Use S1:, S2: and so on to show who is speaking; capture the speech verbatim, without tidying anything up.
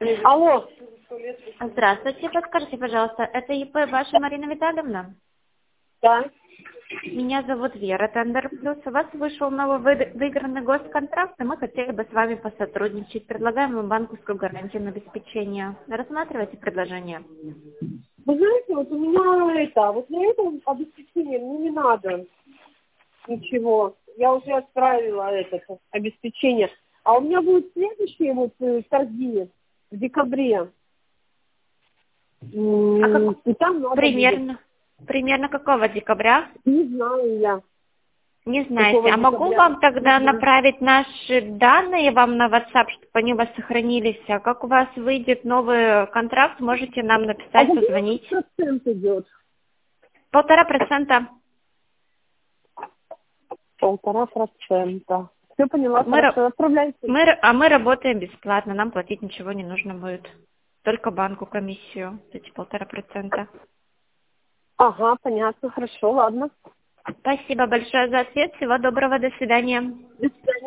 S1: Алло.
S2: Здравствуйте, подскажите, пожалуйста, это ИП ваша Марина Витальевна?
S1: Да.
S2: Меня зовут Вера, Тендер Плюс. У вас вышел новый вы- выигранный госконтракт, и мы хотели бы с вами посотрудничать. Предлагаем вам банковскую гарантию на обеспечение. Рассматривайте предложение.
S1: Вы знаете, вот у меня это, вот на этом обеспечение мне не надо ничего. Я уже отправила это обеспечение. А у меня будет следующие вот э, торги в декабре.
S2: А
S1: М,
S2: как
S1: И там надо будет.
S2: примерно, примерно какого декабря?
S1: Не знаю я,
S2: Не знаете.
S1: какого
S2: А могу
S1: декабря.
S2: вам тогда
S1: Не знаю.
S2: направить наши данные вам на WhatsApp, чтобы они у вас сохранились? А как у вас выйдет новый контракт, можете нам
S1: А
S2: написать,
S1: какой
S2: позвонить.
S1: процент идет?
S2: Полтора процента.
S1: Полтора процента. Все поняла,
S2: Мы, ра-
S1: хорошо. Отправляйте.
S2: мы, ра- а мы работаем бесплатно, нам платить ничего не нужно будет. Только банку комиссию, эти полтора процента.
S1: Ага, понятно, хорошо, ладно.
S2: Спасибо большое за ответ. Всего доброго, до свидания.
S1: До свидания.